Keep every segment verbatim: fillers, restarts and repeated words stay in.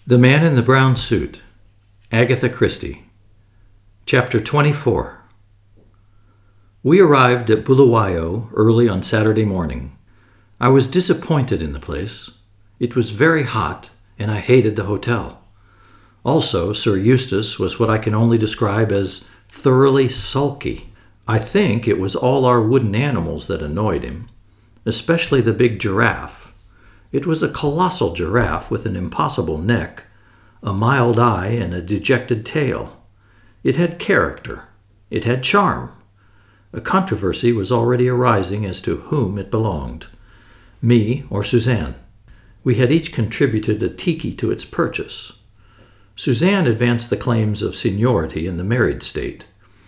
The Man in the Brown Suit, Agatha Christie. Chapter twenty-four. We arrived at Bulawayo early on Saturday morning. I was disappointed in the place. It was very hot, and I hated the hotel. Also, Sir Eustace was what I can only describe as thoroughly sulky. I think it was all our wooden animals that annoyed him, especially the big giraffe. It was a colossal giraffe with an impossible neck, a mild eye, and a dejected tail. It had character. It had charm. A controversy was already arising as to whom it belonged, me or Suzanne. We had each contributed a tiki to its purchase. Suzanne advanced the claims of seniority in the married state.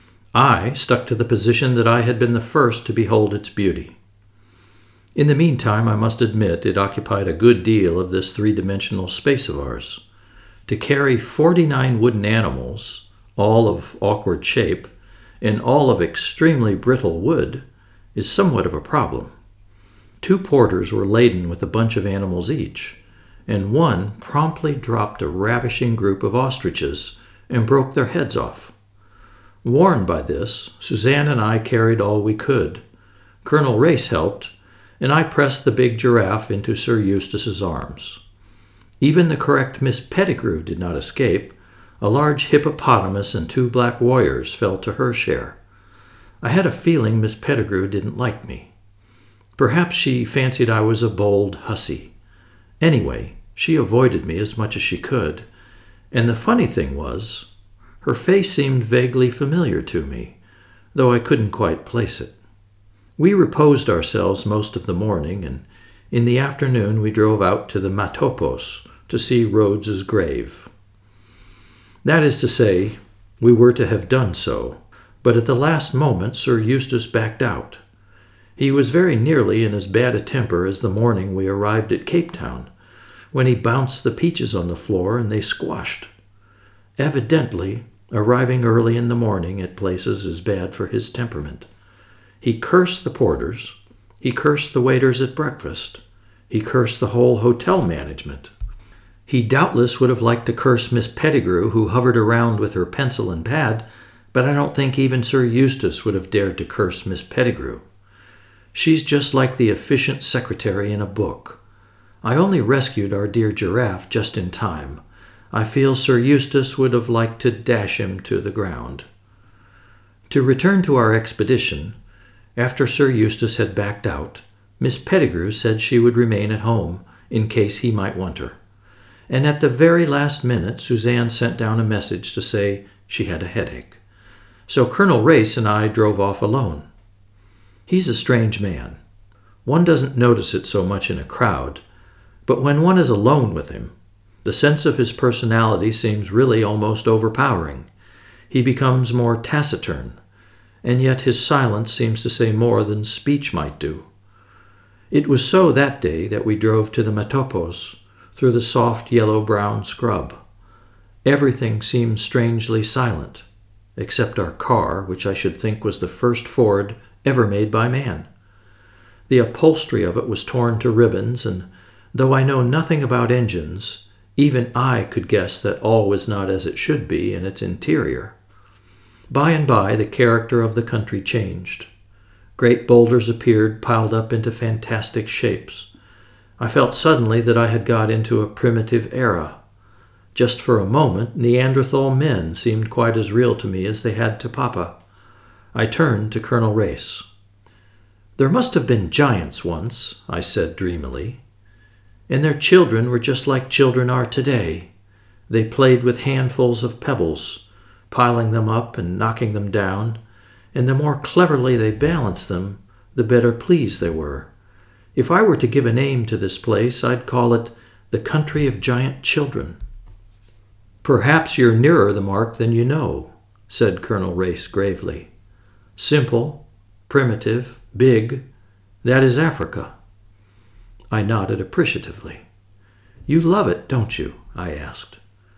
I stuck to the position that I had been the first to behold its beauty. In the meantime, I must admit it occupied a good deal of this three-dimensional space of ours. To carry forty-nine wooden animals, all of awkward shape, and all of extremely brittle wood, is somewhat of a problem. Two porters were laden with a bunch of animals each, and one promptly dropped a ravishing group of ostriches and broke their heads off. Warned by this, Suzanne and I carried all we could. Colonel Race helped, and I pressed the big giraffe into Sir Eustace's arms. Even the correct Miss Pettigrew did not escape. A large hippopotamus and two black warriors fell to her share. I had a feeling Miss Pettigrew didn't like me. Perhaps she fancied I was a bold hussy. Anyway, she avoided me as much as she could, and the funny thing was, her face seemed vaguely familiar to me, though I couldn't quite place it. We reposed ourselves most of the morning, and in the afternoon we drove out to the Matopos to see Rhodes's grave. That is to say, we were to have done so, but at the last moment Sir Eustace backed out. He was very nearly in as bad a temper as the morning we arrived at Cape Town, when he bounced the peaches on the floor and they squashed. Evidently, arriving early in the morning at places is bad for his temperament. He cursed the porters. He cursed the waiters at breakfast. He cursed the whole hotel management. He doubtless would have liked to curse Miss Pettigrew, who hovered around with her pencil and pad, but I don't think even Sir Eustace would have dared to curse Miss Pettigrew. She's just like the efficient secretary in a book. I only rescued our dear giraffe just in time. I feel Sir Eustace would have liked to dash him to the ground. To return to our expedition, after Sir Eustace had backed out, Miss Pettigrew said she would remain at home in case he might want her. And at the very last minute, Suzanne sent down a message to say she had a headache. So Colonel Race and I drove off alone. He's a strange man. One doesn't notice it so much in a crowd, but when one is alone with him, the sense of his personality seems really almost overpowering. He becomes more taciturn, and yet his silence seems to say more than speech might do. It was so that day that we drove to the Matopos through the soft yellow-brown scrub. Everything seemed strangely silent, except our car, which I should think was the first Ford ever made by man. The upholstery of it was torn to ribbons, and though I know nothing about engines, even I could guess that all was not as it should be in its interior. By and by, the character of the country changed. Great boulders appeared, piled up into fantastic shapes. I felt suddenly that I had got into a primitive era. Just for a moment, Neanderthal men seemed quite as real to me as they had to Papa. I turned to Colonel Race. "There must have been giants once," I said dreamily. "And their children were just like children are today. They played with handfuls of pebbles, piling them up and knocking them down, and the more cleverly they balanced them, the better pleased they were. If I were to give a name to this place, I'd call it the Country of Giant Children." "Perhaps you're nearer the mark than you know," said Colonel Race gravely. "Simple, primitive, big, that is Africa." I nodded appreciatively. "You love it, don't you?" I asked.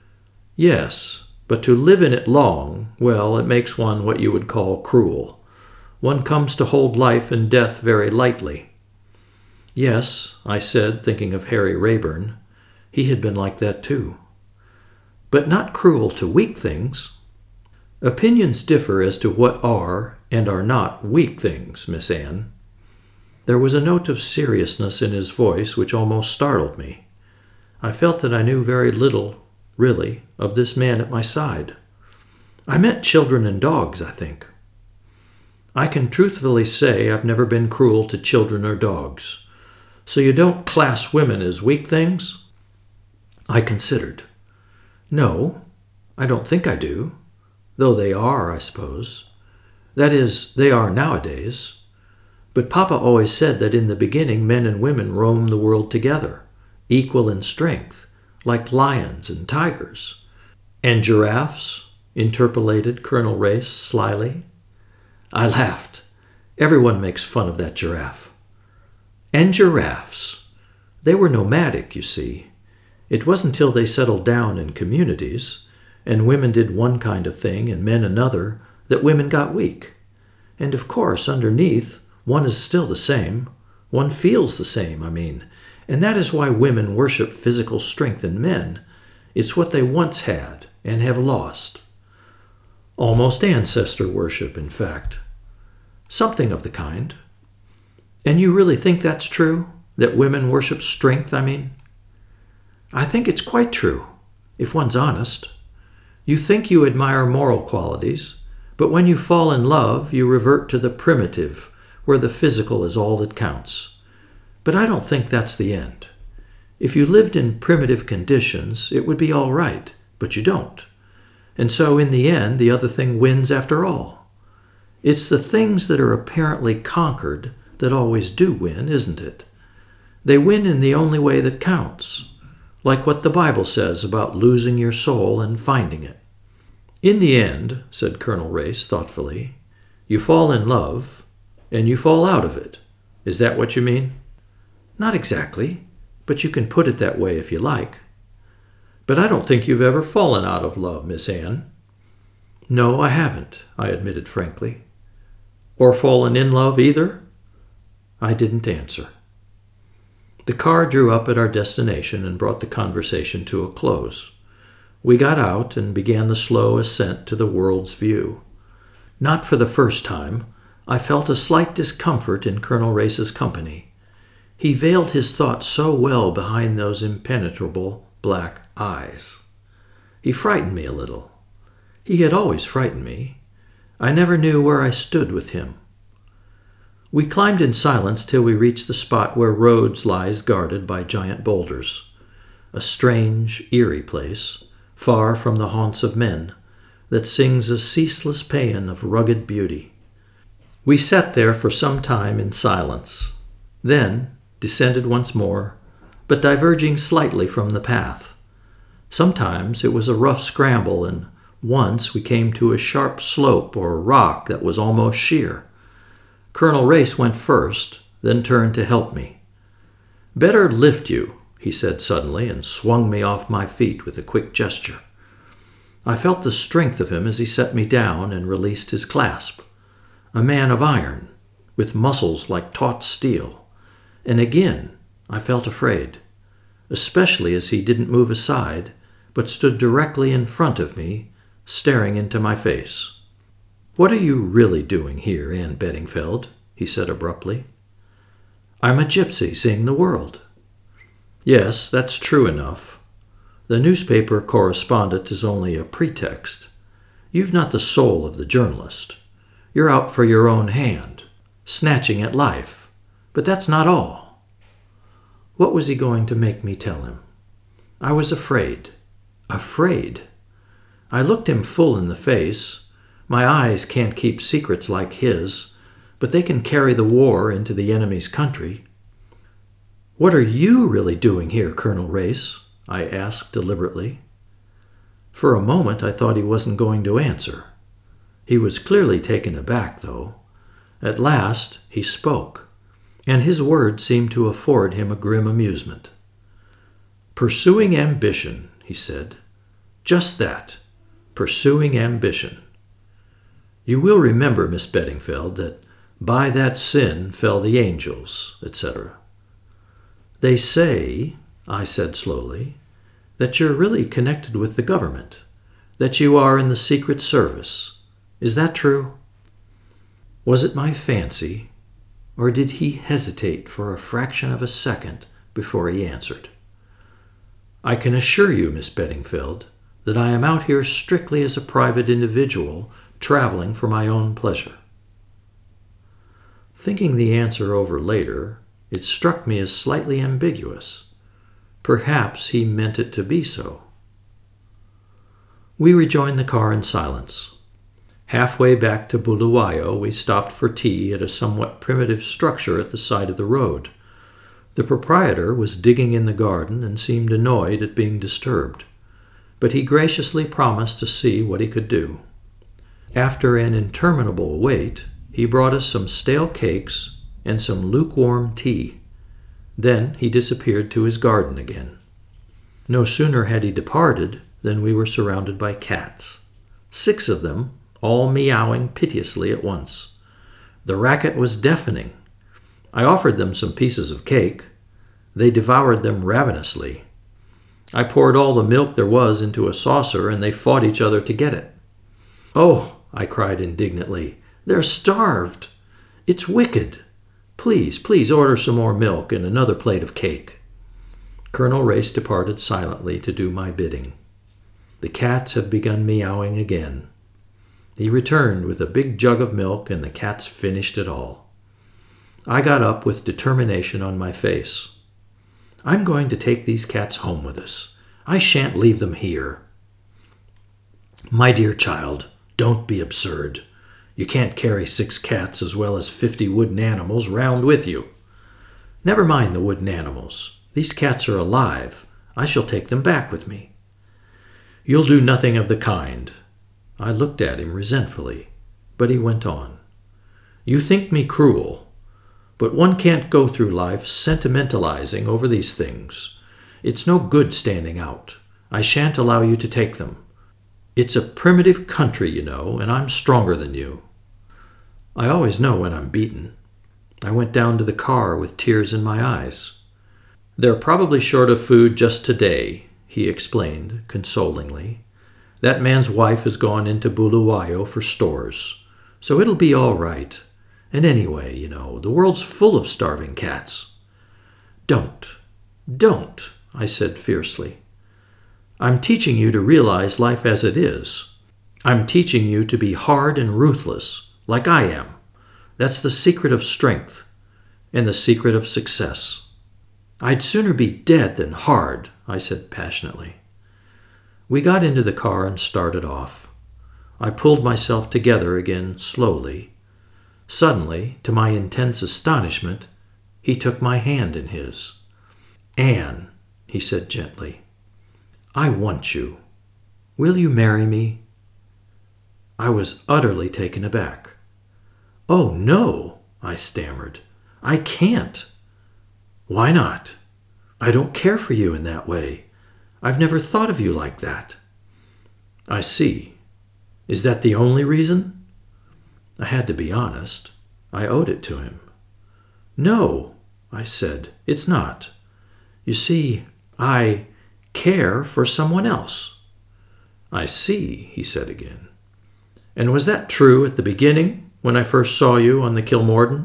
"Yes. But to live in it long, well, it makes one what you would call cruel. One comes to hold life and death very lightly." "Yes," I said, thinking of Harry Rayburn. He had been like that too. but not cruel to weak things. Opinions differ as to what are and are not weak things, Miss Anne. There was a note of seriousness in his voice which almost startled me. I felt that I knew very little, really, of this man at my side. I meant children and dogs, I think. I can truthfully say I've never been cruel to children or dogs. So you don't class women as weak things? I considered. No, I don't think I do, though they are, I suppose. That is, they are nowadays. But Papa always said that in the beginning men and women roamed the world together, equal in strength, like lions and tigers. And giraffes? Interpolated Colonel Race slyly. I laughed. Everyone makes fun of that giraffe. And giraffes. They were nomadic, you see. It wasn't till they settled down in communities, and women did one kind of thing and men another, that women got weak. And of course, underneath, one is still the same. One feels the same, I mean. And that is why women worship physical strength in men. It's what they once had and have lost. Almost ancestor worship, in fact. Something of the kind. And you really think that's true? That women worship strength, I mean? I think it's quite true, if one's honest. You think you admire moral qualities, but when you fall in love, you revert to the primitive, where the physical is all that counts. But I don't think that's the end. If you lived in primitive conditions, it would be all right, but you don't. And so in the end, the other thing wins after all. It's the things that are apparently conquered that always do win, isn't it? They win in the only way that counts, like what the Bible says about losing your soul and finding it. In the end, said Colonel Race thoughtfully, you fall in love, and you fall out of it. Is that what you mean? Not exactly, but you can put it that way if you like. But I don't think you've ever fallen out of love, Miss Anne. No, I haven't, I admitted frankly. Or fallen in love either? I didn't answer. The car drew up at our destination and brought the conversation to a close. We got out and began the slow ascent to the world's view. Not for the first time, I felt a slight discomfort in Colonel Race's company. He veiled his thoughts so well behind those impenetrable black eyes. He frightened me a little. He had always frightened me. I never knew where I stood with him. We climbed in silence till we reached the spot where Rhodes lies guarded by giant boulders, a strange, eerie place, far from the haunts of men, that sings a ceaseless paean of rugged beauty. We sat there for some time in silence, then descended once more, but diverging slightly from the path. Sometimes it was a rough scramble, and once we came to a sharp slope or rock that was almost sheer. Colonel Race went first, then turned to help me. Better lift you, he said suddenly, and swung me off my feet with a quick gesture. I felt the strength of him as he set me down and released his clasp. A man of iron, with muscles like taut steel. And again, I felt afraid, especially as he didn't move aside, but stood directly in front of me, staring into my face. What are you really doing here, Anne Bedingfeld? He said abruptly. I'm a gypsy seeing the world. Yes, that's true enough. The newspaper correspondent is only a pretext. You've not the soul of the journalist. You're out for your own hand, snatching at life. But that's not all. What was he going to make me tell him? I was afraid. Afraid. I looked him full in the face. My eyes can't keep secrets like his, but they can carry the war into the enemy's country. What are you really doing here, Colonel Race? I asked deliberately. For a moment I thought he wasn't going to answer. He was clearly taken aback, though. At last he spoke, and his words seemed to afford him a grim amusement. Pursuing ambition, he said. Just that, pursuing ambition. You will remember, Miss Bedingfeld, that by that sin fell the angels, et cetera. They say, I said slowly, that you're really connected with the government, that you are in the Secret Service. Is that true?" Was it my fancy, or did he hesitate for a fraction of a second before he answered? "I can assure you, Miss Bedingfield, that I am out here strictly as a private individual traveling for my own pleasure." Thinking the answer over later, it struck me as slightly ambiguous. Perhaps he meant it to be so. We rejoined the car in silence. Halfway back to Bulawayo, we stopped for tea at a somewhat primitive structure at the side of the road. The proprietor was digging in the garden and seemed annoyed at being disturbed, but he graciously promised to see what he could do. After an interminable wait, he brought us some stale cakes and some lukewarm tea. Then he disappeared to his garden again. No sooner had he departed than we were surrounded by cats. Six of them, all meowing piteously at once. The racket was deafening. I offered them some pieces of cake. They devoured them ravenously. I poured all the milk there was into a saucer, and they fought each other to get it. "Oh," I cried indignantly, "they're starved. It's wicked. Please, please order some more milk and another plate of cake." Colonel Race departed silently to do my bidding. The cats had begun meowing again. He returned with a big jug of milk, and the cats finished it all. I got up with determination on my face. "I'm going to take these cats home with us. I shan't leave them here." "My dear child, don't be absurd. You can't carry six cats as well as fifty wooden animals round with you." "Never mind the wooden animals. These cats are alive. I shall take them back with me." "You'll do nothing of the kind." I looked at him resentfully, but he went on. "You think me cruel, but one can't go through life sentimentalizing over these things. It's no good standing out. I shan't allow you to take them. It's a primitive country, you know, and I'm stronger than you." I always know when I'm beaten. I went down to the car with tears in my eyes. "They're probably short of food just today," he explained consolingly. "That man's wife has gone into Bulawayo for stores, so it'll be all right. And anyway, you know, the world's full of starving cats." "Don't, don't," I said fiercely. "I'm teaching you to realize life as it is. I'm teaching you to be hard and ruthless, like I am. That's the secret of strength, and the secret of success." "I'd sooner be dead than hard," I said passionately. We got into the car and started off. I pulled myself together again slowly. Suddenly, to my intense astonishment, he took my hand in his. "Anne," he said gently, "I want you. Will you marry me?" I was utterly taken aback. "Oh, no," I stammered. "I can't." "Why not?" "I don't care for you in that way. I've never thought of you like that." "I see. Is that the only reason?" I had to be honest. I owed it to him. "No," I said, "it's not. You see, I care for someone else." "I see," he said again. "And was that true at the beginning, when I first saw you on the Kilmorden?"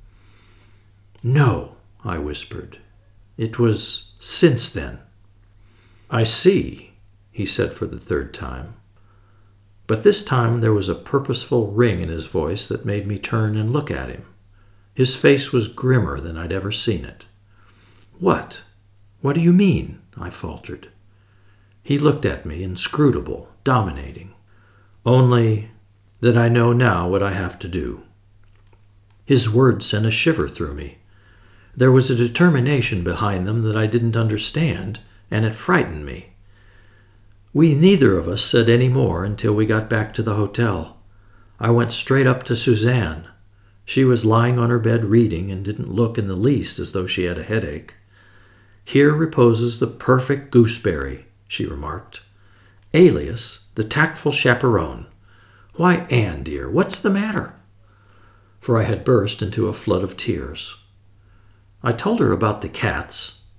"No," I whispered. "It was since then." "I see," he said for the third time. But this time there was a purposeful ring in his voice that made me turn and look at him. His face was grimmer than I'd ever seen it. "What? What do you mean?" I faltered. He looked at me, inscrutable, dominating. "Only that I know now what I have to do." His words sent a shiver through me. There was a determination behind them that I didn't understand, and it frightened me. We neither of us said any more until we got back to the hotel. I went straight up to Suzanne. She was lying on her bed reading and didn't look in the least as though she had a headache. "Here reposes the perfect gooseberry," she remarked. "Alias, the tactful chaperone. Why, Anne, dear, what's the matter?" For I had burst into a flood of tears. I told her about the cats,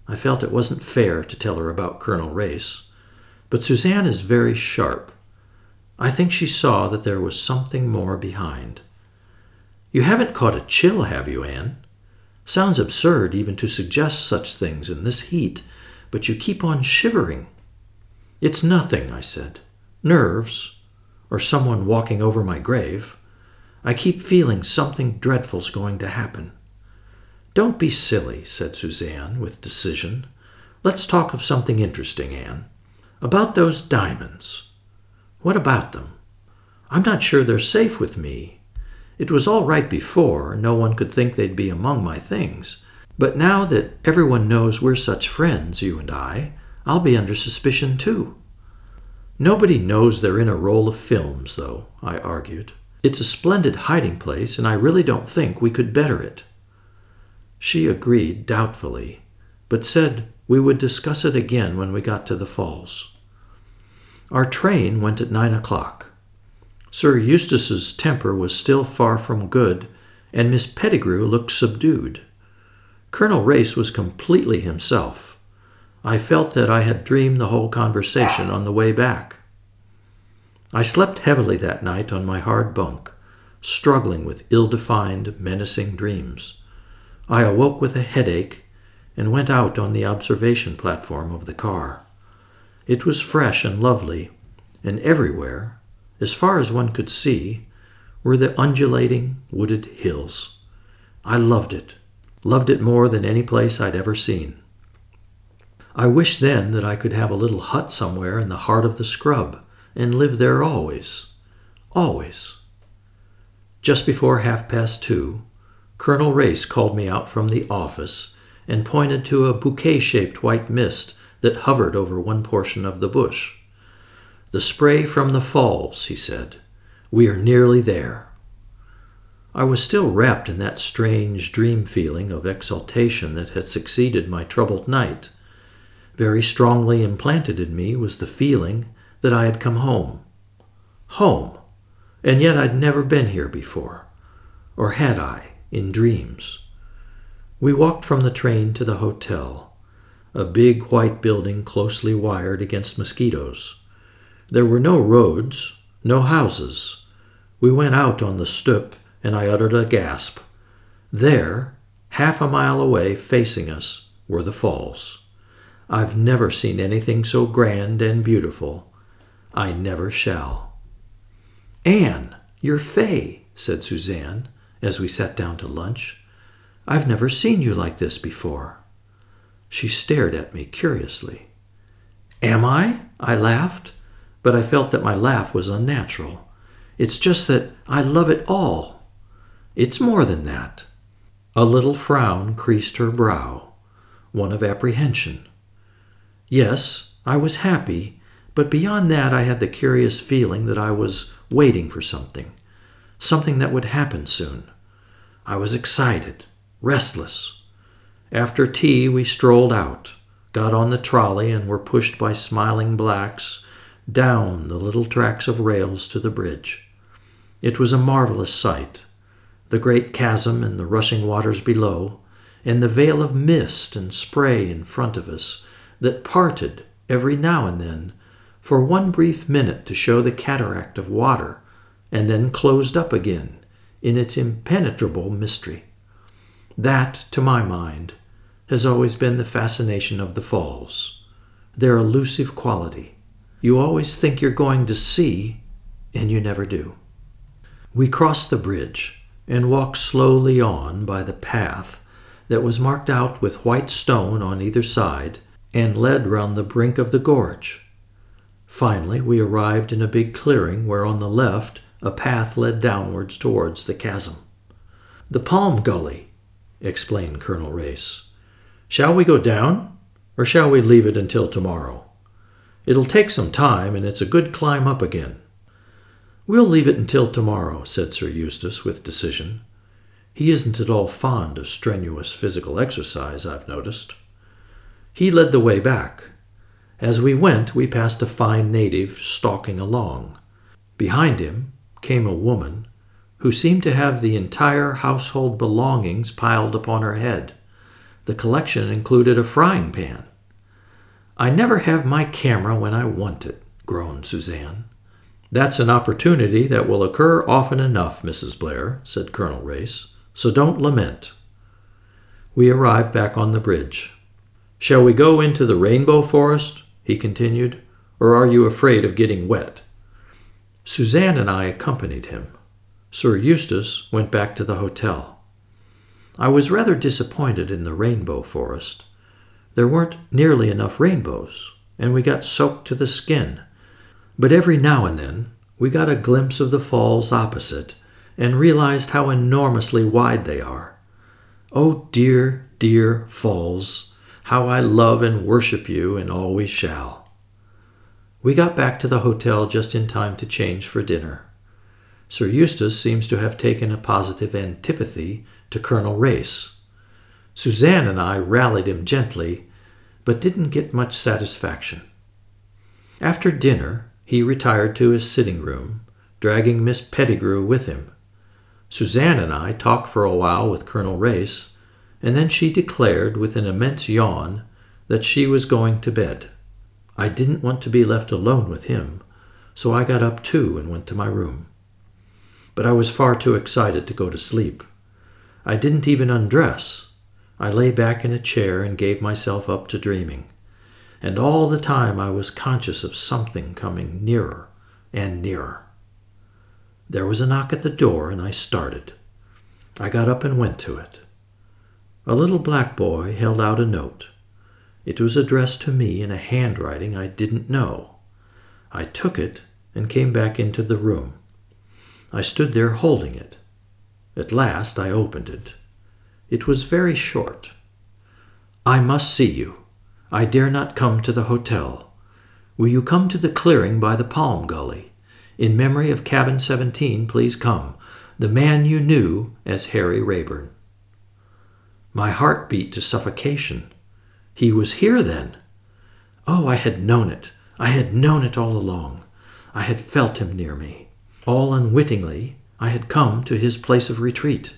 I felt it wasn't fair to tell her about Colonel Race, but Suzanne is very sharp. I think she saw that there was something more behind. "You haven't caught a chill, have you, Anne? Sounds absurd even to suggest such things in this heat, but you keep on shivering." "It's nothing," I said. "Nerves, or someone walking over my grave. I keep feeling something dreadful's going to happen." "Don't be silly," said Suzanne with decision. "Let's talk of something interesting, Anne. About those diamonds. What about them? I'm not sure they're safe with me. It was all right before. No one could think they'd be among my things. But now that everyone knows we're such friends, you and I, I'll be under suspicion too." "Nobody knows they're in a roll of films, though," I argued. "It's a splendid hiding place, and I really don't think we could better it." She agreed doubtfully, but said we would discuss it again when we got to the falls. Our train went at nine o'clock. Sir Eustace's temper was still far from good, and Miss Pettigrew looked subdued. Colonel Race was completely himself. I felt that I had dreamed the whole conversation on the way back. I slept heavily that night on my hard bunk, struggling with ill-defined, menacing dreams. I awoke with a headache and went out on the observation platform of the car. It was fresh and lovely, and everywhere, as far as one could see, were the undulating, wooded hills. I loved it, loved it more than any place I'd ever seen. I wished then that I could have a little hut somewhere in the heart of the scrub and live there always, always. Just before half past two, Colonel Race called me out from the office and pointed to a bouquet-shaped white mist that hovered over one portion of the bush. "The spray from the falls," he said. "We are nearly there." I was still wrapped in that strange dream feeling of exaltation that had succeeded my troubled night. Very strongly implanted in me was the feeling that I had come home. Home, and yet I'd never been here before. Or had I, in dreams? We walked from the train to the hotel, a big white building closely wired against mosquitoes. There were no roads, no houses. We went out on the stoop, and I uttered a gasp. There, half a mile away, facing us, were the falls. I've never seen anything so grand and beautiful. I never shall. "Anne, you're Fay," said Suzanne, as we sat down to lunch. "I've never seen you like this before." She stared at me curiously. "Am I?" I laughed, but I felt that my laugh was unnatural. "It's just that I love it all." "It's more than that." A little frown creased her brow, one of apprehension. "Yes, I was happy, but beyond that I had the curious feeling that I was waiting for something, something that would happen soon. I was excited, restless. After tea we strolled out, got on the trolley, and were pushed by smiling blacks down the little tracks of rails to the bridge. It was a marvelous sight, the great chasm and the rushing waters below, and the veil of mist and spray in front of us that parted every now and then for one brief minute to show the cataract of water, and then closed up again in its impenetrable mystery. That, to my mind, has always been the fascination of the falls, their elusive quality. You always think you're going to see, and you never do. We crossed the bridge and walked slowly on by the path that was marked out with white stone on either side and led round the brink of the gorge. Finally, we arrived in a big clearing where on the left a path led downwards towards the chasm. "The Palm Gully," explained Colonel Race. "Shall we go down, or shall we leave it until tomorrow? It'll take some time, and it's a good climb up again." "We'll leave it until tomorrow," said Sir Eustace with decision. He isn't at all fond of strenuous physical exercise, I've noticed. He led the way back. As we went, we passed a fine native stalking along. Behind him came a woman who seemed to have the entire household belongings piled upon her head. The collection included a frying pan. "I never have my camera when I want it," groaned Suzanne. "That's an opportunity that will occur often enough, Missus Blair," said Colonel Race, "so don't lament." We arrived back on the bridge. "Shall we go into the rainbow forest?" he continued, "or are you afraid of getting wet?" Suzanne and I accompanied him. Sir Eustace went back to the hotel. I was rather disappointed in the rainbow forest. There weren't nearly enough rainbows, and we got soaked to the skin. But every now and then we got a glimpse of the falls opposite and realized how enormously wide they are. Oh, dear, dear falls, how I love and worship you and always shall. We got back to the hotel just in time to change for dinner. Sir Eustace seems to have taken a positive antipathy to Colonel Race. Suzanne and I rallied him gently, but didn't get much satisfaction. After dinner, he retired to his sitting room, dragging Miss Pettigrew with him. Suzanne and I talked for a while with Colonel Race, and then she declared with an immense yawn that she was going to bed. I didn't want to be left alone with him, so I got up too and went to my room. But I was far too excited to go to sleep. I didn't even undress. I lay back in a chair and gave myself up to dreaming. And all the time I was conscious of something coming nearer and nearer. There was a knock at the door, and I started. I got up and went to it. A little black boy held out a note. It was addressed to me in a handwriting I didn't know. I took it and came back into the room. I stood there holding it. At last I opened it. It was very short. "I must see you. I dare not come to the hotel. Will you come to the clearing by the Palm Gully? In memory of Cabin seventeen, please come. The man you knew as Harry Rayburn." My heart beat to suffocation. He was here then. Oh, I had known it. I had known it all along. I had felt him near me. All unwittingly, I had come to his place of retreat.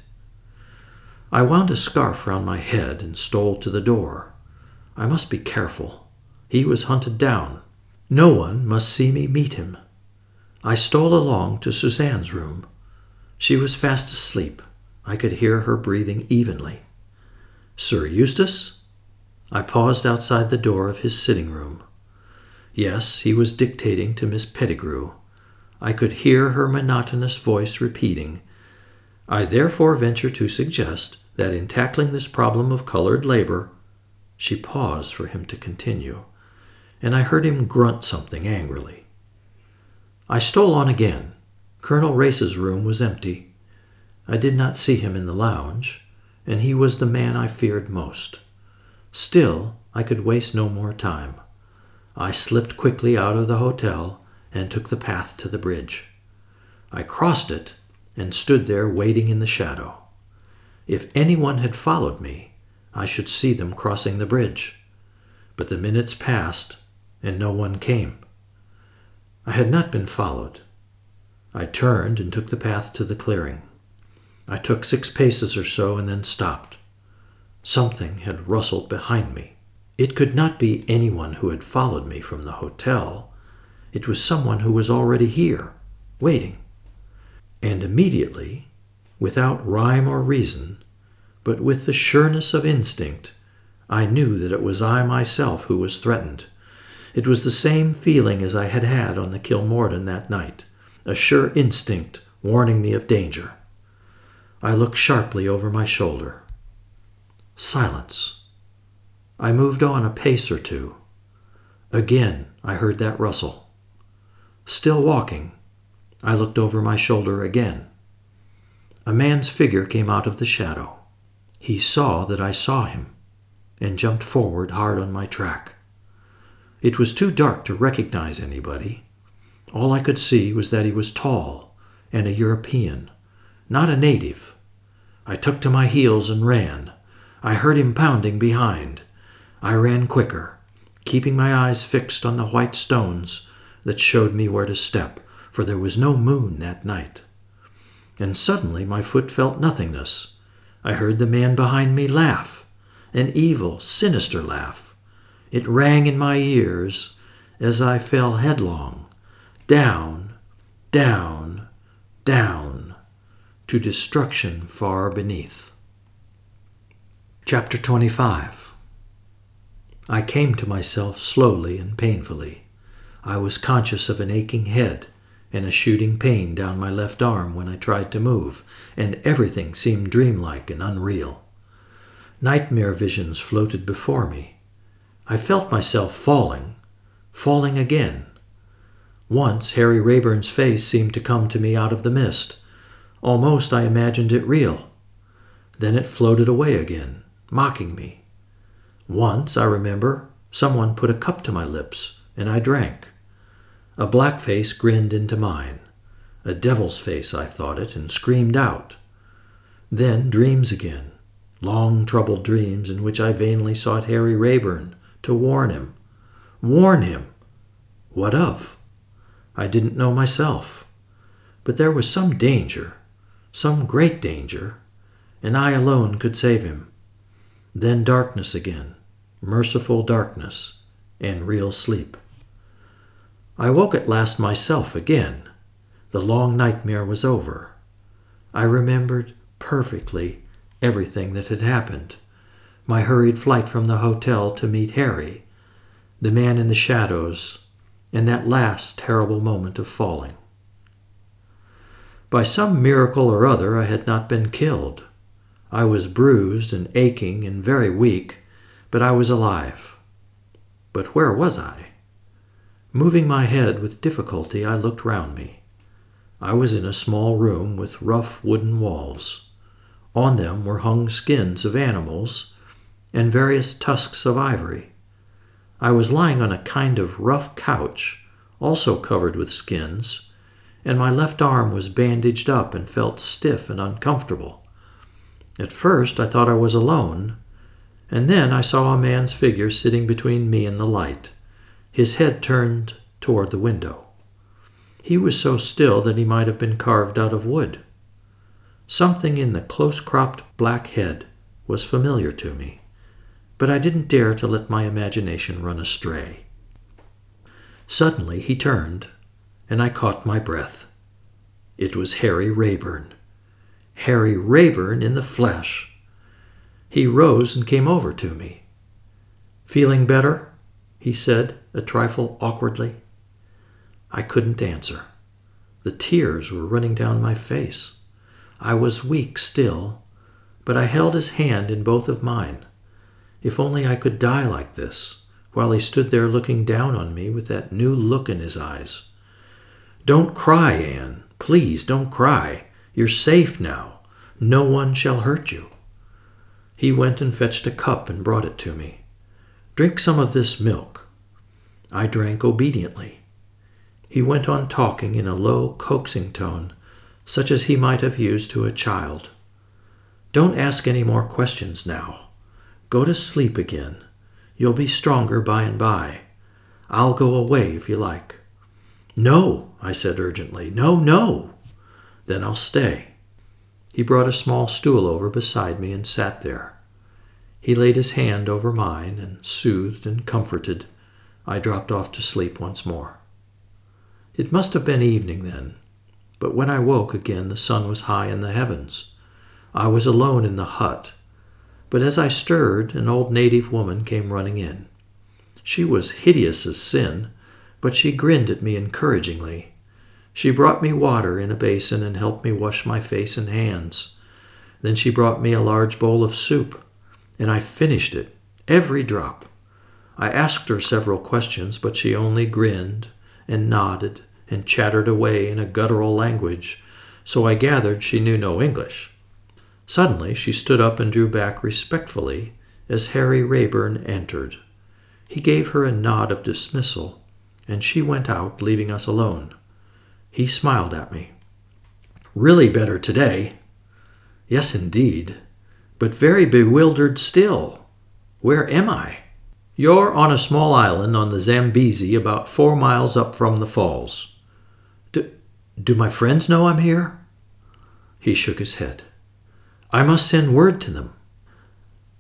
I wound a scarf round my head and stole to the door. I must be careful. He was hunted down. No one must see me meet him. I stole along to Suzanne's room. She was fast asleep. I could hear her breathing evenly. "Sir Eustace?" I paused outside the door of his sitting room. Yes, he was dictating to Miss Pettigrew. I could hear her monotonous voice repeating, "I therefore venture to suggest that in tackling this problem of colored labor—" She paused for him to continue, and I heard him grunt something angrily. I stole on again. Colonel Race's room was empty. I did not see him in the lounge, and he was the man I feared most. Still, I could waste no more time. I slipped quickly out of the hotel and took the path to the bridge. I crossed it and stood there waiting in the shadow. If anyone had followed me, I should see them crossing the bridge. But the minutes passed, and no one came. I had not been followed. I turned and took the path to the clearing. I took six paces or so and then stopped. Something had rustled behind me. It could not be anyone who had followed me from the hotel. It was someone who was already here, waiting. And immediately, without rhyme or reason, but with the sureness of instinct, I knew that it was I myself who was threatened. It was the same feeling as I had had on the Kilmorden that night, a sure instinct warning me of danger. I looked sharply over my shoulder. Silence. I moved on a pace or two. Again I heard that rustle. Still walking, I looked over my shoulder again. A man's figure came out of the shadow. He saw that I saw him, and jumped forward hard on my track. It was too dark to recognize anybody. All I could see was that he was tall and a European, not a native. I took to my heels and ran. I heard him pounding behind. I ran quicker, keeping my eyes fixed on the white stones that showed me where to step, for there was no moon that night. And suddenly my foot felt nothingness. I heard the man behind me laugh, an evil, sinister laugh. It rang in my ears as I fell headlong, down, down, down, to destruction far beneath. Chapter twenty-five. I came to myself slowly and painfully. I was conscious of an aching head and a shooting pain down my left arm when I tried to move, and everything seemed dreamlike and unreal. Nightmare visions floated before me. I felt myself falling, falling again. Once Harry Rayburn's face seemed to come to me out of the mist. Almost I imagined it real. Then it floated away again, mocking me. Once, I remember, someone put a cup to my lips, and I drank. A black face grinned into mine. A devil's face, I thought it, and screamed out. Then dreams again, long troubled dreams in which I vainly sought Harry Rayburn to warn him. Warn him! What of? I didn't know myself. But there was some danger, some great danger, and I alone could save him. Then darkness again, merciful darkness, and real sleep. I woke at last myself again. The long nightmare was over. I remembered perfectly everything that had happened. My hurried flight from the hotel to meet Harry, the man in the shadows, and that last terrible moment of falling. By some miracle or other, I had not been killed. I was bruised and aching and very weak, but I was alive. But where was I? Moving my head with difficulty, I looked round me. I was in a small room with rough wooden walls. On them were hung skins of animals and various tusks of ivory. I was lying on a kind of rough couch, also covered with skins, and my left arm was bandaged up and felt stiff and uncomfortable. At first I thought I was alone, and then I saw a man's figure sitting between me and the light, his head turned toward the window. He was so still that he might have been carved out of wood. Something in the close-cropped black head was familiar to me, but I didn't dare to let my imagination run astray. Suddenly he turned, and I caught my breath. It was Harry Rayburn. Harry Rayburn in the flesh. He rose and came over to me. "Feeling better?" he said, a trifle awkwardly. I couldn't answer. The tears were running down my face. I was weak still, but I held his hand in both of mine. If only I could die like this, while he stood there looking down on me with that new look in his eyes. "Don't cry, Anne. Please don't cry. You're safe now. No one shall hurt you." He went and fetched a cup and brought it to me. "Drink some of this milk." I drank obediently. He went on talking in a low, coaxing tone, such as he might have used to a child. "Don't ask any more questions now. Go to sleep again. You'll be stronger by and by. I'll go away if you like." "No," I said urgently. "No, no." "Then I'll stay." He brought a small stool over beside me and sat there. He laid his hand over mine, and soothed and comforted, I dropped off to sleep once more. It must have been evening then, but when I woke again the sun was high in the heavens. I was alone in the hut, but as I stirred, an old native woman came running in. She was hideous as sin, but she grinned at me encouragingly. She brought me water in a basin and helped me wash my face and hands. Then she brought me a large bowl of soup, and I finished it, every drop. I asked her several questions, but she only grinned and nodded and chattered away in a guttural language, so I gathered she knew no English. Suddenly she stood up and drew back respectfully as Harry Rayburn entered. He gave her a nod of dismissal, and she went out, leaving us alone. He smiled at me. "Really better today." "Yes, indeed, but very bewildered still. Where am I?" "You're on a small island on the Zambezi about four miles up from the falls." Do, do my friends know I'm here?" He shook his head. "I must send word to them."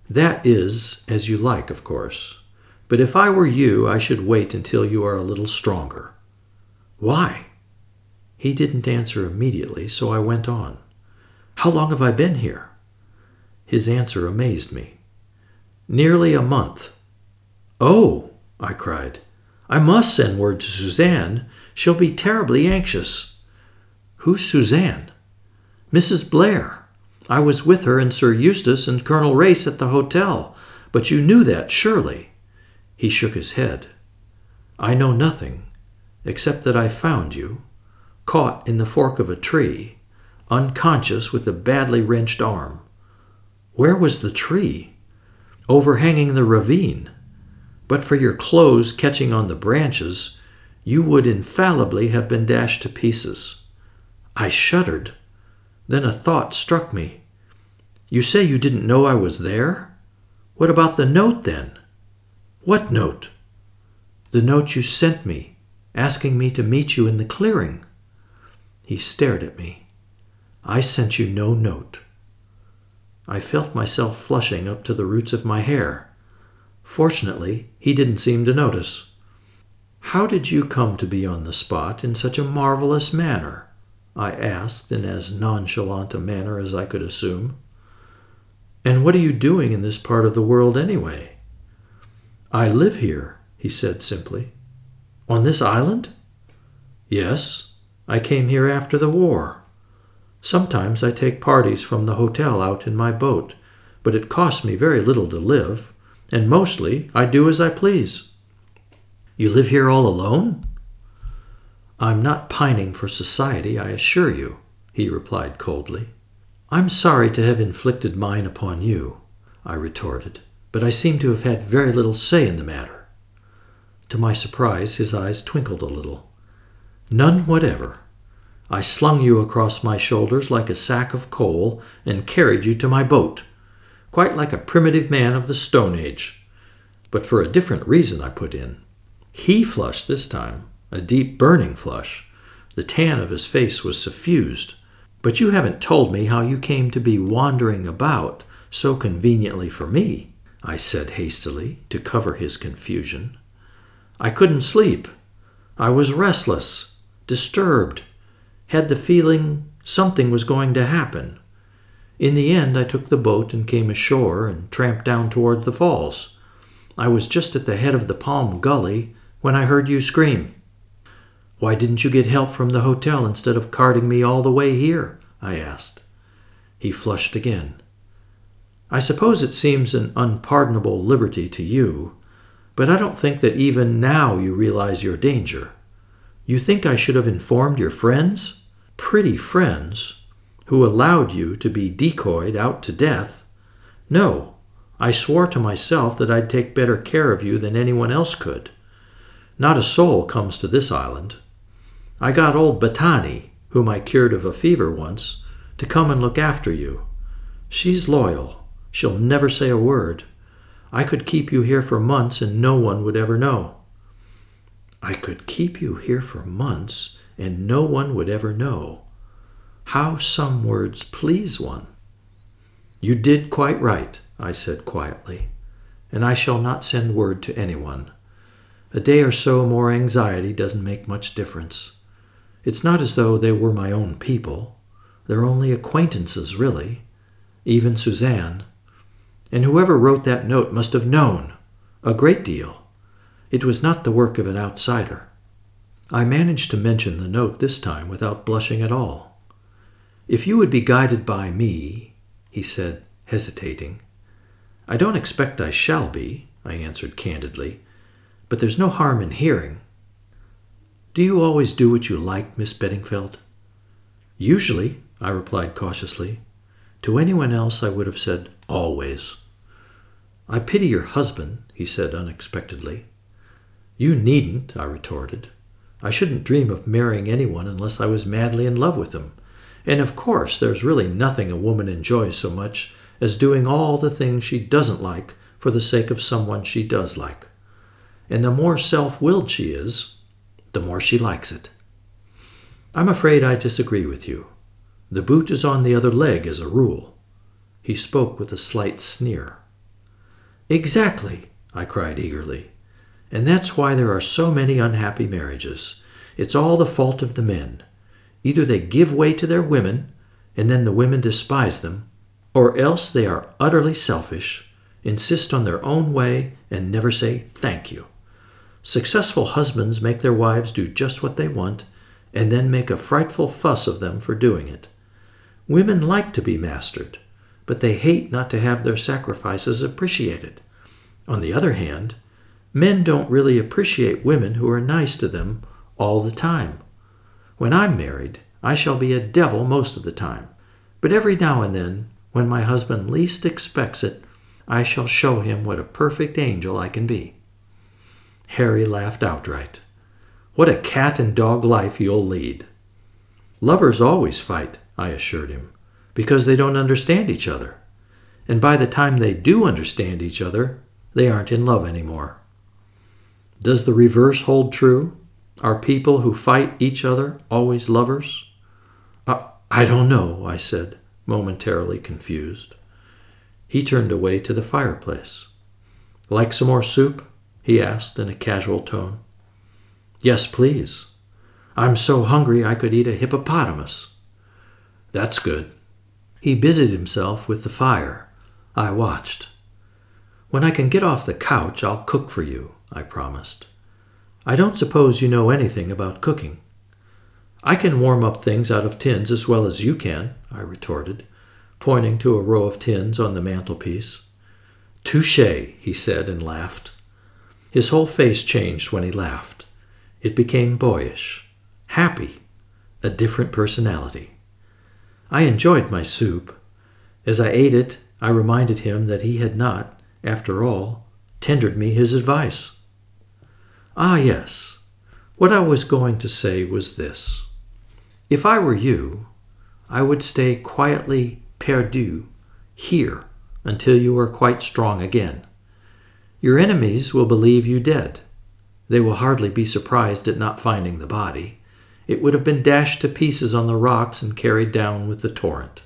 That is as you like, of course. But if I were you, I should wait until you are a little stronger." "Why?" He didn't answer immediately, so I went on. "How long have I been here?" His answer amazed me. "Nearly a month." "Oh," I cried. "I must send word to Suzanne. She'll be terribly anxious." "Who's Suzanne?" "Missus Blair. I was with her and Sir Eustace and Colonel Race at the hotel, but you knew that, surely." He shook his head. "I know nothing, except that I found you, caught in the fork of a tree, unconscious with a badly wrenched arm." "Where was the tree?" "Overhanging the ravine. But for your clothes catching on the branches, you would infallibly have been dashed to pieces." I shuddered. Then a thought struck me. "You say you didn't know I was there? What about the note, then?" "What note?" "The note you sent me, asking me to meet you in the clearing." He stared at me. "I sent you no note." I felt myself flushing up to the roots of my hair. Fortunately, he didn't seem to notice. "How did you come to be on the spot in such a marvelous manner?" I asked in as nonchalant a manner as I could assume. "And what are you doing in this part of the world anyway?" "I live here," he said simply. "On this island?" "Yes. I came here after the war. Sometimes I take parties from the hotel out in my boat, but it costs me very little to live, and mostly I do as I please." "You live here all alone?" "I'm not pining for society, I assure you," he replied coldly. "I'm sorry to have inflicted mine upon you," I retorted, "but I seem to have had very little say in the matter." To my surprise, his eyes twinkled a little. "None whatever. I slung you across my shoulders like a sack of coal and carried you to my boat, quite like a primitive man of the Stone Age. But for a different reason," I put in. He flushed this time, a deep burning flush. The tan of his face was suffused. "But you haven't told me how you came to be wandering about so conveniently for me," I said hastily to cover his confusion. "I couldn't sleep. I was restless, disturbed, had the feeling something was going to happen. In the end, I took the boat and came ashore and tramped down toward the falls. I was just at the head of the Palm Gully when I heard you scream." "Why didn't you get help from the hotel instead of carting me all the way here?" I asked. He flushed again. "I suppose it seems an unpardonable liberty to you, but I don't think that even now you realize your danger. You think I should have informed your friends, pretty friends, who allowed you to be decoyed out to death. No, I swore to myself that I'd take better care of you than anyone else could. Not a soul comes to this island. I got old Batani, whom I cured of a fever once, to come and look after you. She's loyal. She'll never say a word. I could keep you here for months and no one would ever know." "I could keep you here for months and no one would ever know. How some words please one." "You did quite right," I said quietly, "and I shall not send word to anyone. A day or so more anxiety doesn't make much difference. It's not as though they were my own people. They're only acquaintances, really, even Suzanne. And whoever wrote that note must have known a great deal. It was not the work of an outsider." I managed to mention the note this time without blushing at all. "If you would be guided by me," he said, hesitating. "I don't expect I shall be," I answered candidly, "but there's no harm in hearing." "Do you always do what you like, Miss Bedingfeld?" "Usually," I replied cautiously. To anyone else I would have said, "always." "I pity your husband," he said unexpectedly. "You needn't," I retorted. "I shouldn't dream of marrying anyone unless I was madly in love with him. And of course there's really nothing a woman enjoys so much as doing all the things she doesn't like for the sake of someone she does like. And the more self-willed she is, the more she likes it." "I'm afraid I disagree with you. The boot is on the other leg as a rule." He spoke with a slight sneer. Exactly, I cried eagerly. And that's why there are so many unhappy marriages. It's all the fault of the men. Either they give way to their women, and then the women despise them, or else they are utterly selfish, insist on their own way, and never say thank you. Successful husbands make their wives do just what they want, and then make a frightful fuss of them for doing it. Women like to be mastered, but they hate not to have their sacrifices appreciated. On the other hand, men don't really appreciate women who are nice to them all the time. When I'm married, I shall be a devil most of the time, but every now and then, when my husband least expects it, I shall show him what a perfect angel I can be." Harry laughed outright. "What a cat and dog life you'll lead." "Lovers always fight," I assured him, "because they don't understand each other. And by the time they do understand each other, they aren't in love anymore." "Does the reverse hold true? Are people who fight each other always lovers?" Uh, I don't know, I said, momentarily confused. He turned away to the fireplace. "Like some more soup?" he asked in a casual tone. "Yes, please. I'm so hungry I could eat a hippopotamus." "That's good." He busied himself with the fire. I watched. "When I can get off the couch, I'll cook for you," I promised. "I don't suppose you know anything about cooking." "I can warm up things out of tins as well as you can," I retorted, pointing to a row of tins on the mantelpiece. "Touché," he said and laughed. His whole face changed when he laughed. It became boyish, happy, a different personality. I enjoyed my soup. As I ate it, I reminded him that he had not, after all, tendered me his advice. Ah, yes. What I was going to say was this. If I were you, I would stay quietly perdu here until you are quite strong again. Your enemies will believe you dead. They will hardly be surprised at not finding the body. It would have been dashed to pieces on the rocks and carried down with the torrent.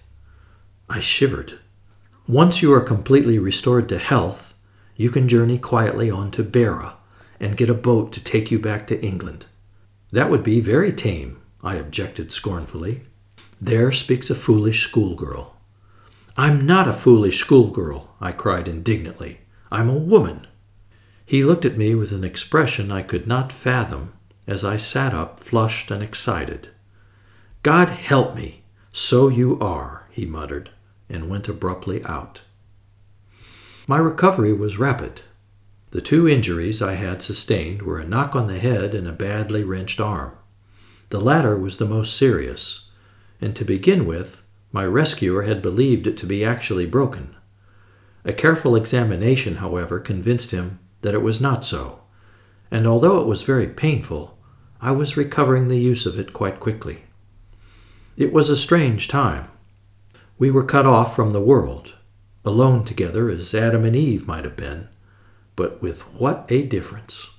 I shivered. Once you are completely restored to health, you can journey quietly on to Beira and get a boat to take you back to England. That would be very tame, I objected scornfully. There speaks a foolish schoolgirl. I'm not a foolish schoolgirl, I cried indignantly. I'm a woman. He looked at me with an expression I could not fathom as I sat up, flushed and excited. God help me, so you are, he muttered, and went abruptly out. My recovery was rapid. The two injuries I had sustained were a knock on the head and a badly wrenched arm. The latter was the most serious, and to begin with, my rescuer had believed it to be actually broken. A careful examination, however, convinced him that it was not so, and although it was very painful, I was recovering the use of it quite quickly. It was a strange time. We were cut off from the world, alone together as Adam and Eve might have been, but with what a difference.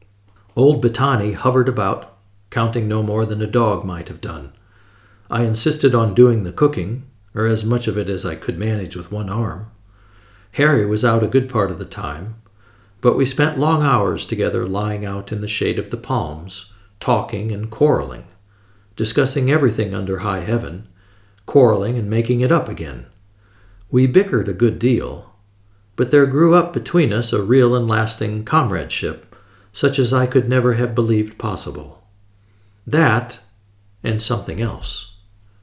Old Batani hovered about, counting no more than a dog might have done. I insisted on doing the cooking, or as much of it as I could manage with one arm. Harry was out a good part of the time, but we spent long hours together lying out in the shade of the palms, talking and quarreling, discussing everything under high heaven, quarreling and making it up again. We bickered a good deal, but there grew up between us a real and lasting comradeship, such as I could never have believed possible. That, and something else.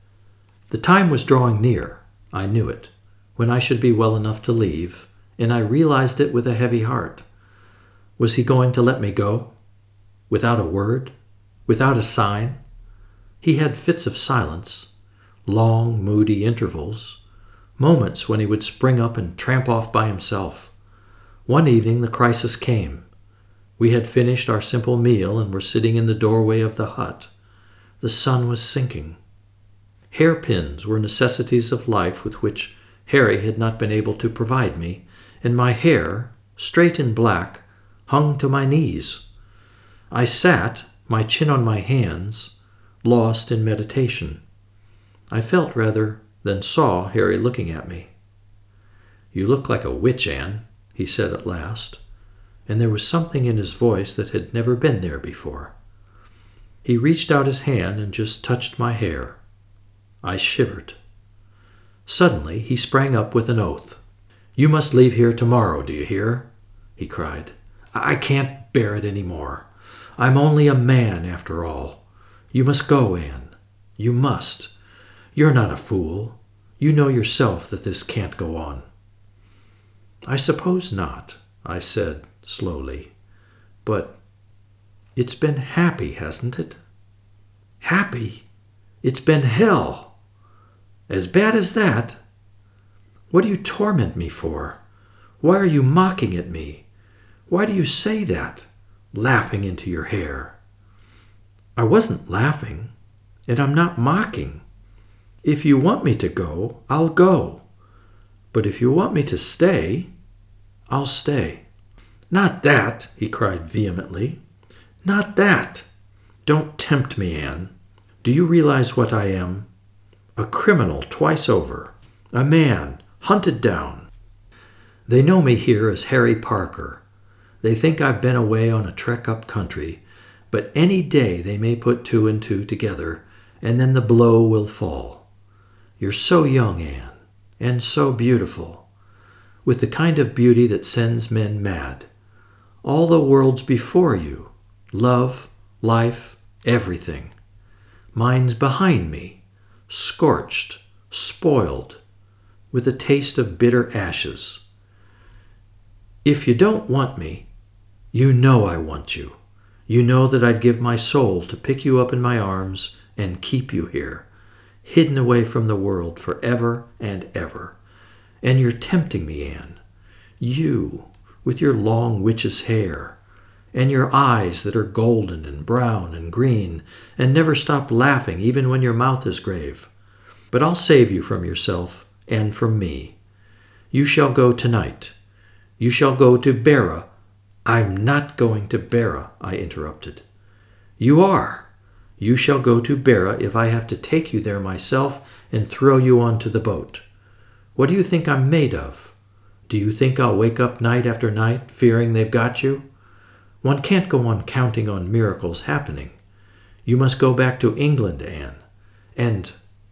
The time was drawing near, I knew it, when I should be well enough to leave, and I realized it with a heavy heart. Was he going to let me go? Without a word? Without a sign? He had fits of silence, long, moody intervals, moments when he would spring up and tramp off by himself. One evening the crisis came. We had finished our simple meal and were sitting in the doorway of the hut. The sun was sinking. Hairpins were necessities of life with which Harry had not been able to provide me, and my hair, straight and black, hung to my knees. I sat, my chin on my hands, lost in meditation. I felt rather than saw Harry looking at me. "You look like a witch, Anne," he said at last, and there was something in his voice that had never been there before. He reached out his hand and just touched my hair. I shivered. Suddenly he sprang up with an oath. "You must leave here tomorrow, do you hear?" he cried. "I can't bear it any more. I'm only a man, after all. You must go, Anne. You must. You're not a fool. You know yourself that this can't go on." "I suppose not," I said slowly. "But it's been happy, hasn't it?" "Happy? It's been hell. As bad as that? What do you torment me for? Why are you mocking at me? Why do you say that, laughing into your hair?" "I wasn't laughing, and I'm not mocking. If you want me to go, I'll go. But if you want me to stay, I'll stay." "Not that," he cried vehemently. "Not that. Don't tempt me, Anne. Do you realize what I am? A criminal twice over. A man hunted down. They know me here as Harry Parker. They think I've been away on a trek up country, but any day they may put two and two together, and then the blow will fall. You're so young, Anne, and so beautiful, with the kind of beauty that sends men mad. All the world's before you, love, life, everything. Mine's behind me, scorched, spoiled, with a taste of bitter ashes. If you don't want me, you know I want you. You know that I'd give my soul to pick you up in my arms and keep you here, hidden away from the world forever and ever. And you're tempting me, Anne. You, with your long witch's hair, and your eyes that are golden and brown and green, and never stop laughing even when your mouth is grave. But I'll save you from yourself and from me. You shall go tonight. You shall go to Beira." "I'm not going to Beira," I interrupted. "You are. You shall go to Beira if I have to take you there myself and throw you onto the boat. What do you think I'm made of? Do you think I'll wake up night after night fearing they've got you? One can't go on counting on miracles happening. You must go back to England, Anne, and,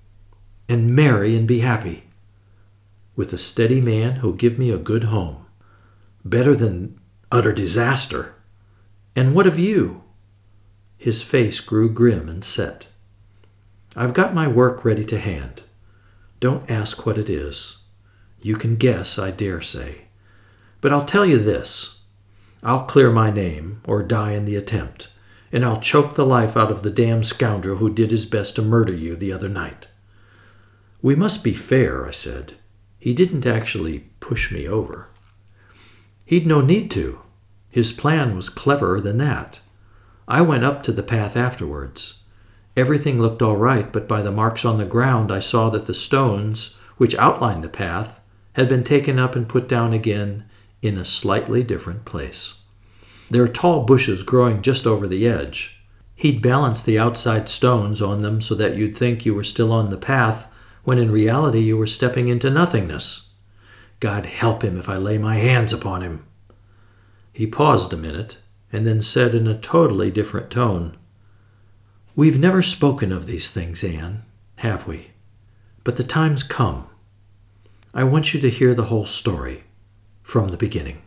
and marry and be happy, with a steady man who'll give me a good home. Better than utter disaster. And what of you?" His face grew grim and set. "I've got my work ready to hand. Don't ask what it is. You can guess, I dare say. But I'll tell you this. I'll clear my name, or die in the attempt, and I'll choke the life out of the damned scoundrel who did his best to murder you the other night." "We must be fair," I said. "He didn't actually push me over." "He'd no need to. His plan was cleverer than that. I went up to the path afterwards. Everything looked all right, but by the marks on the ground I saw that the stones, which outlined the path, had been taken up and put down again in a slightly different place. There are tall bushes growing just over the edge. He'd balanced the outside stones on them so that you'd think you were still on the path, when in reality you were stepping into nothingness. God help him if I lay my hands upon him." He paused a minute, and then said in a totally different tone, "We've never spoken of these things, Anne, have we? But the time's come. I want you to hear the whole story, from the beginning."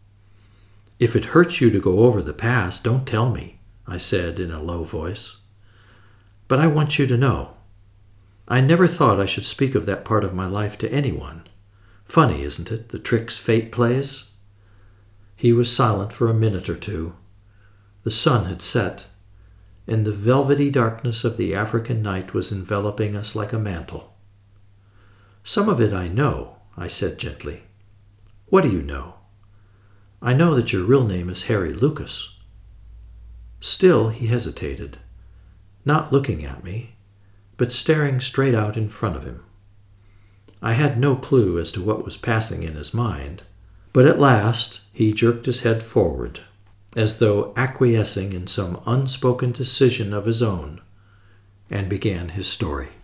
"If it hurts you to go over the past, don't tell me," I said in a low voice. "But I want you to know. I never thought I should speak of that part of my life to anyone. Funny, isn't it, the tricks fate plays?" He was silent for a minute or two. The sun had set, and the velvety darkness of the African night was enveloping us like a mantle. "Some of it I know," I said gently. "What do you know?" "I know that your real name is Harry Lucas." Still he hesitated, not looking at me, but staring straight out in front of him. I had no clue as to what was passing in his mind, but at last he jerked his head forward, as though acquiescing in some unspoken decision of his own, and began his story.